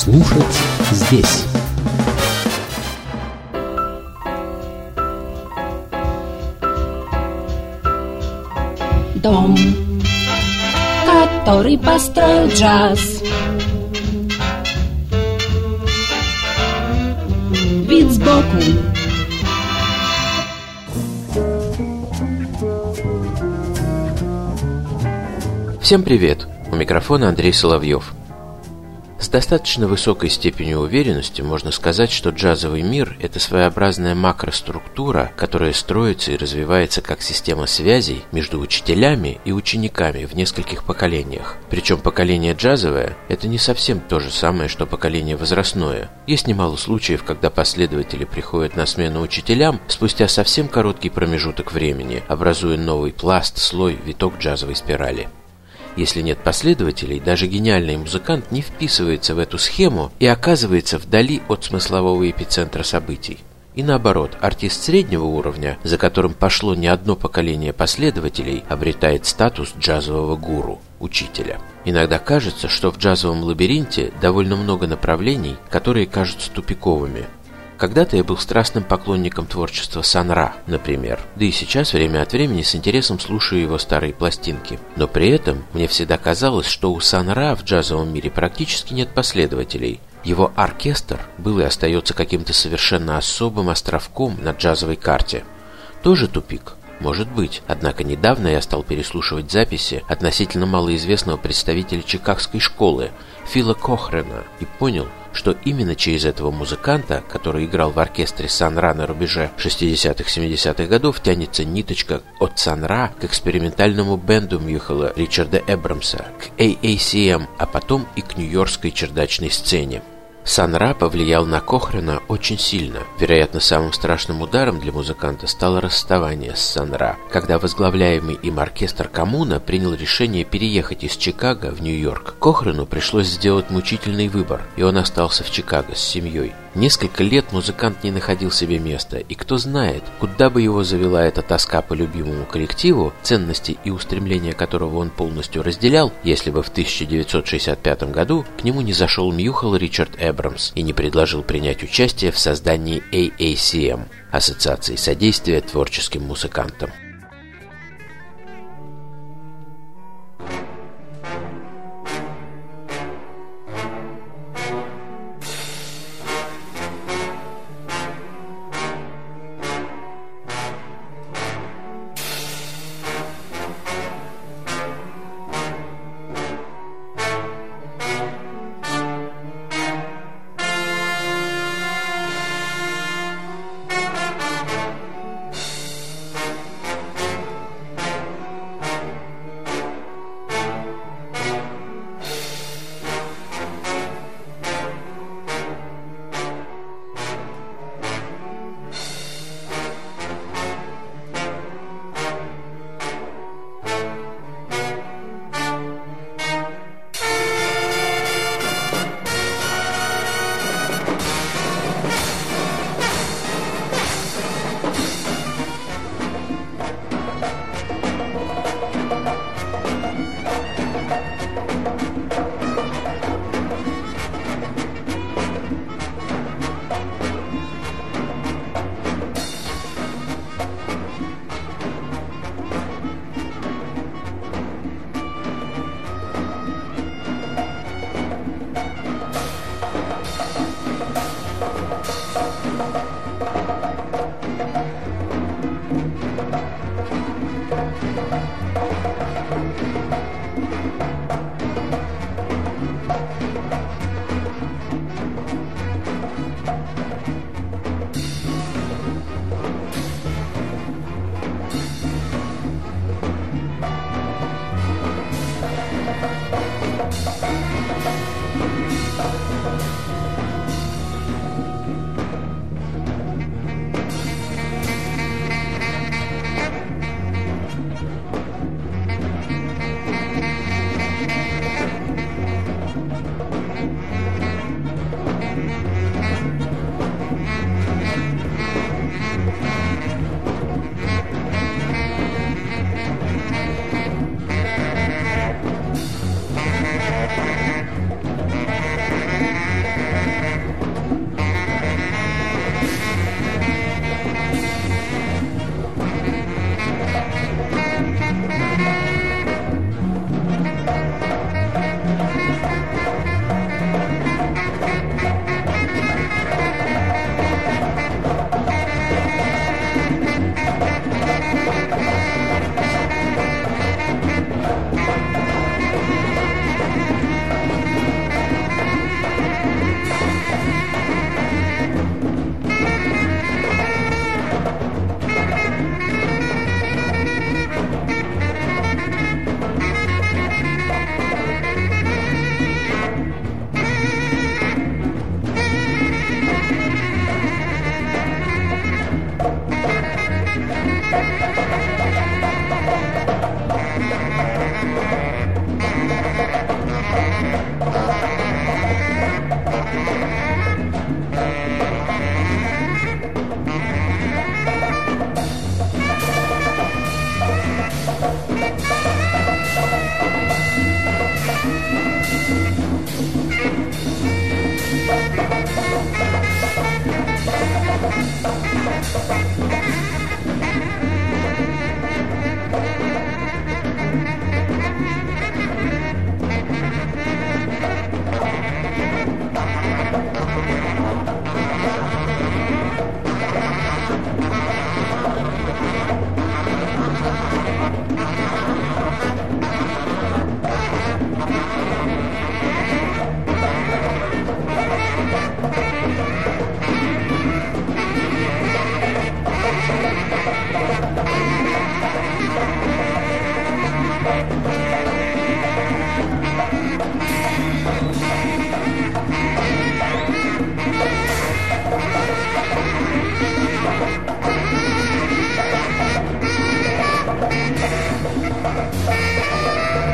Слушать здесь. Дом, который построил джаз. Вид сбоку. Всем привет! У микрофона Андрей Соловьев. С достаточно высокой степенью уверенности можно сказать, что джазовый мир – это своеобразная макроструктура, которая строится и развивается как система связей между учителями и учениками в нескольких поколениях. Причем поколение джазовое – это не совсем то же самое, что поколение возрастное. Есть немало случаев, когда последователи приходят на смену учителям спустя совсем короткий промежуток времени, образуя новый пласт, слой, виток джазовой спирали. Если нет последователей, даже гениальный музыкант не вписывается в эту схему и оказывается вдали от смыслового эпицентра событий. И наоборот, артист среднего уровня, за которым пошло не одно поколение последователей, обретает статус джазового гуру, учителя. Иногда кажется, что в джазовом лабиринте довольно много направлений, которые кажутся тупиковыми. Когда-то я был страстным поклонником творчества Сан-Ра, например, да и сейчас время от времени с интересом слушаю его старые пластинки. Но при этом мне всегда казалось, что у Сан-Ра в джазовом мире практически нет последователей. Его оркестр был и остается каким-то совершенно особым островком на джазовой карте. Тоже тупик? Может быть, однако недавно я стал переслушивать записи относительно малоизвестного представителя чикагской школы Фила Кохрена и понял, что именно через этого музыканта, который играл в оркестре Сан-Ра на рубеже 60-70-х годов, тянется ниточка от Сан-Ра к экспериментальному бенду Мюхела Ричарда Эбрамса, к AACM, а потом и к нью-йоркской чердачной сцене. Сан-Ра повлиял на Кохрена очень сильно. Вероятно, самым страшным ударом для музыканта стало расставание с Сан-Ра, когда возглавляемый им оркестр Коммуна принял решение переехать из Чикаго в Нью-Йорк. Кохрену пришлось сделать мучительный выбор, и он остался в Чикаго с семьей. Несколько лет музыкант не находил себе места, и кто знает, куда бы его завела эта тоска по любимому коллективу, ценности и устремления которого он полностью разделял, если бы в 1965 году к нему не зашел Мюхел Ричард Эбрамс и не предложил принять участие в создании AACM – Ассоциации содействия творческим музыкантам.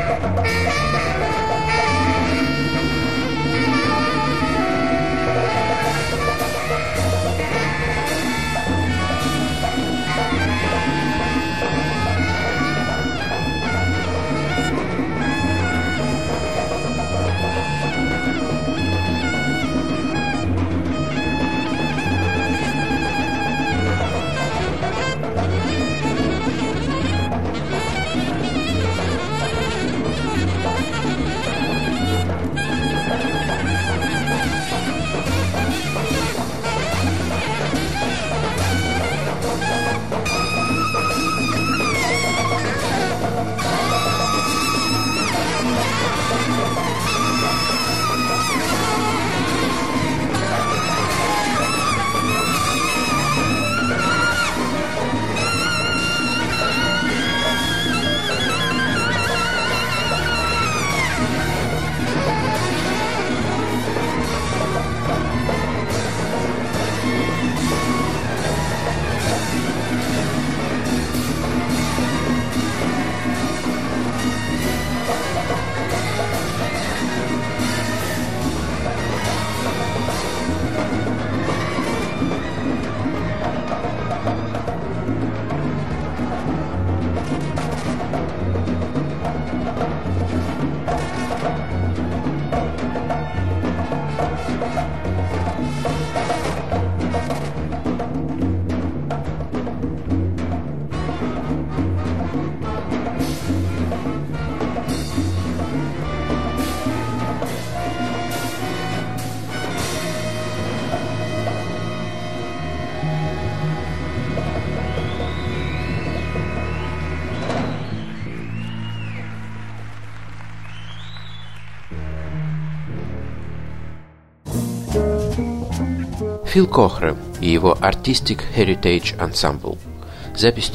Фил Кохрен и его Artistic Heritage Ensemble. Запись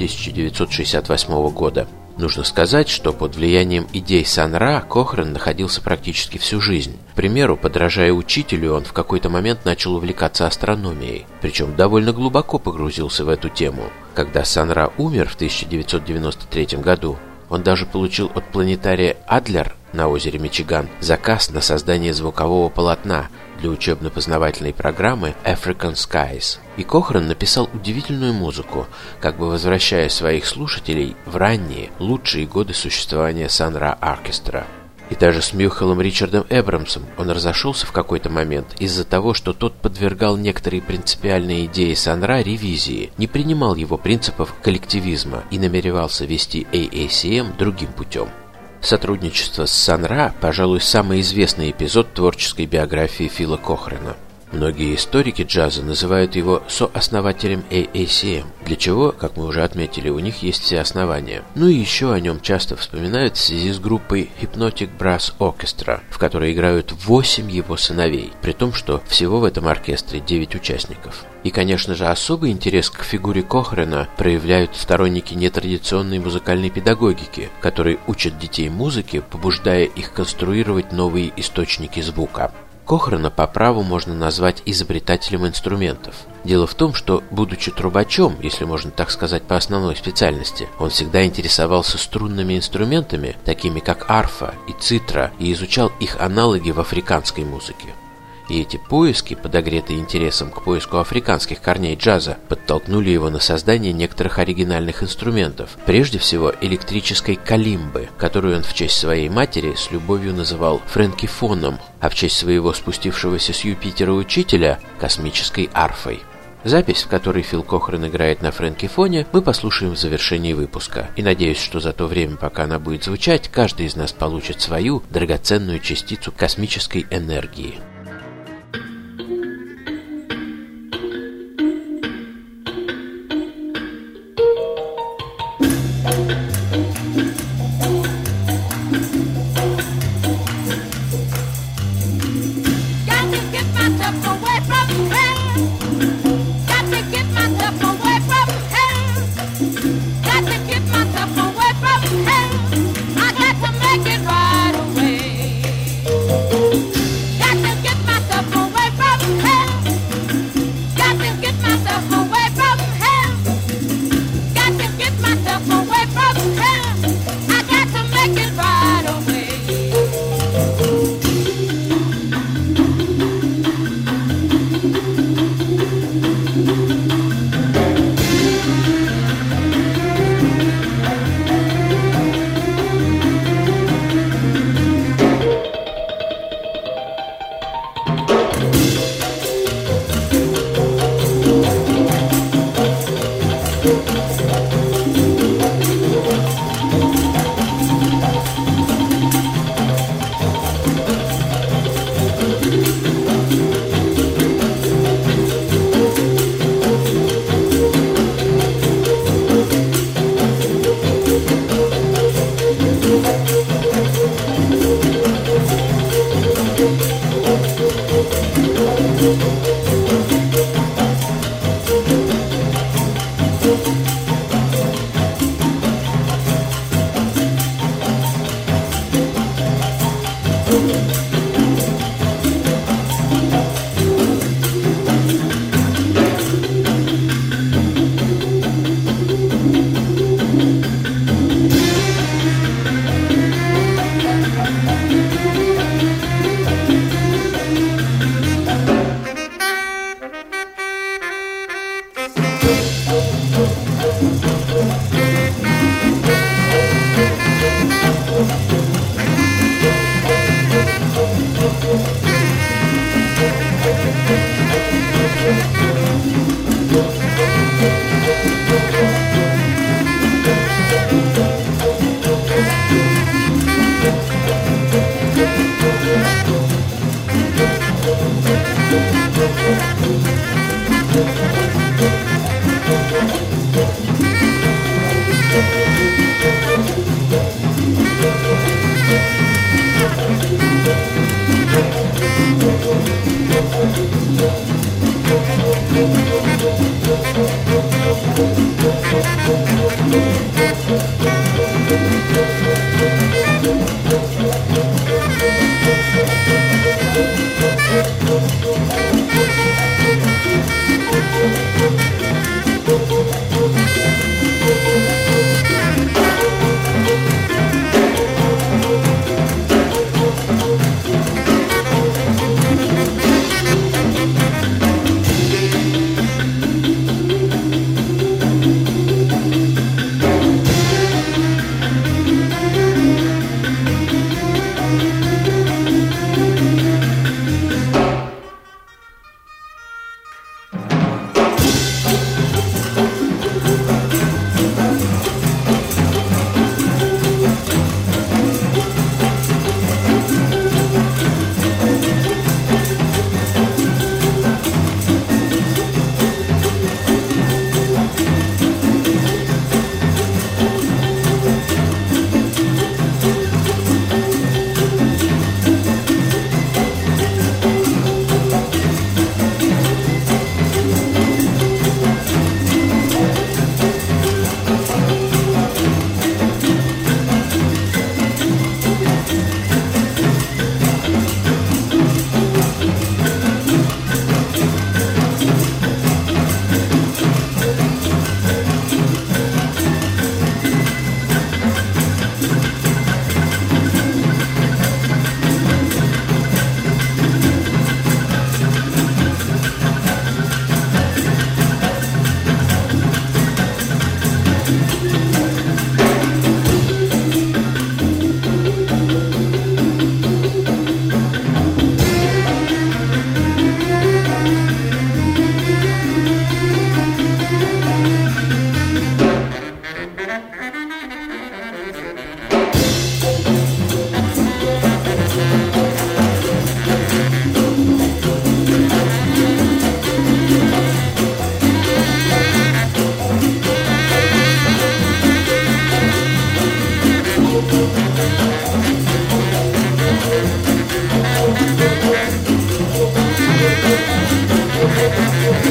1968 года. Нужно сказать, что под влиянием идей Сан-Ра Кохрен находился практически всю жизнь. К примеру, подражая учителю, он в какой-то момент начал увлекаться астрономией, причем довольно глубоко погрузился в эту тему. Когда Сан-Ра умер в 1993 году, он даже получил от планетария Адлер на озере Мичиган заказ на создание звукового полотна для учебно-познавательной программы African Skies. И Кохрен написал удивительную музыку, как бы возвращая своих слушателей в ранние, лучшие годы существования Сан-Ра Оркестра. И даже с Мюхелом Ричардом Эбрамсом он разошелся в какой-то момент из-за того, что тот подвергал некоторые принципиальные идеи Сан-Ра ревизии, не принимал его принципов коллективизма и намеревался вести AACM другим путем. Сотрудничество с Сан-Ра, пожалуй, самый известный эпизод творческой биографии Фила Кохрена. Многие историки джаза называют его сооснователем AACM, для чего, как мы уже отметили, у них есть все основания. Ну и еще о нем часто вспоминают в связи с группой Hypnotic Brass Orchestra, в которой играют 8 его сыновей, при том, что всего в этом оркестре 9 участников. И, конечно же, особый интерес к фигуре Кохрена проявляют сторонники нетрадиционной музыкальной педагогики, которые учат детей музыке, побуждая их конструировать новые источники звука. Кохрена по праву можно назвать изобретателем инструментов. Дело в том, что, будучи трубачом, если можно так сказать по основной специальности, он всегда интересовался струнными инструментами, такими как арфа и цитра, и изучал их аналоги в африканской музыке. И эти поиски, подогретые интересом к поиску африканских корней джаза, подтолкнули его на создание некоторых оригинальных инструментов, прежде всего электрической калимбы, которую он в честь своей матери с любовью называл фрэнкифоном, а в честь своего спустившегося с Юпитера учителя – космической арфой. Запись, в которой Фил Кохрен играет на фрэнкифоне, мы послушаем в завершении выпуска. И надеюсь, что за то время, пока она будет звучать, каждый из нас получит свою драгоценную частицу космической энергии. Got to get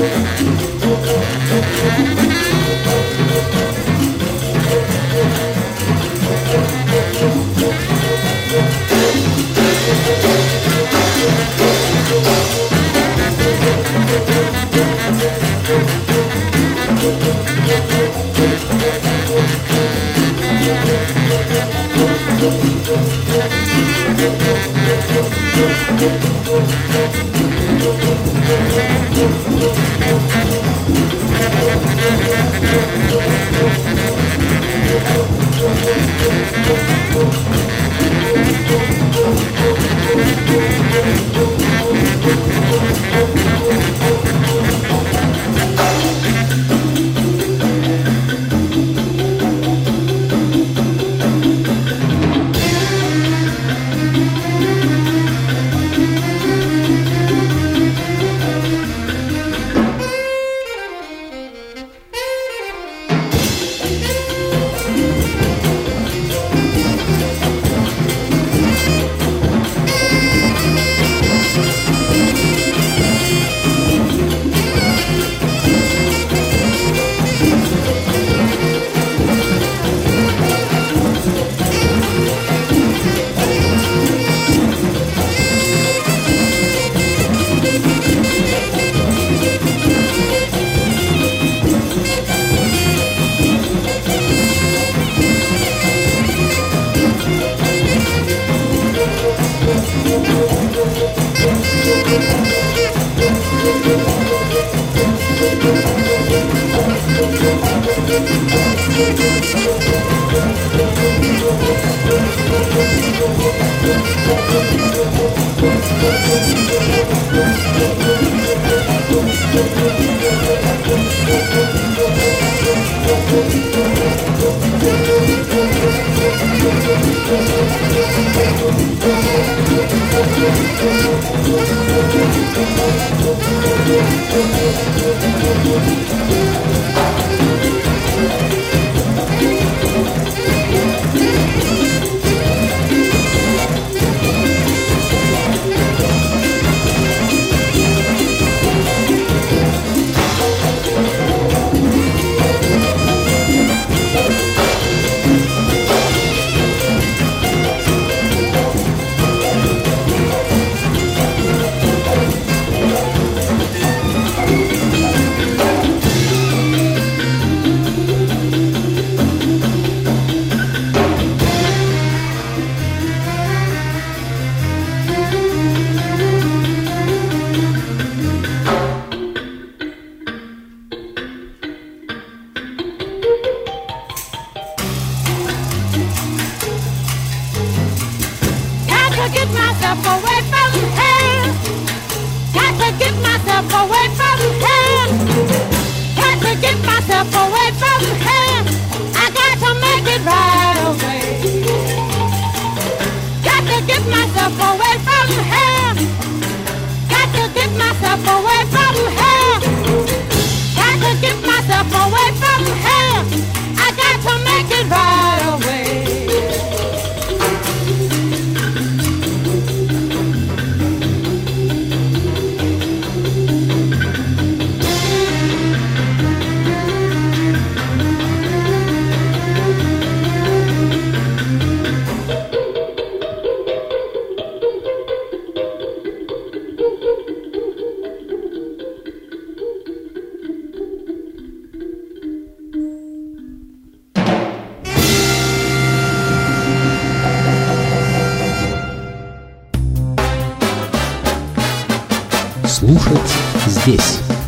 Слушать здесь.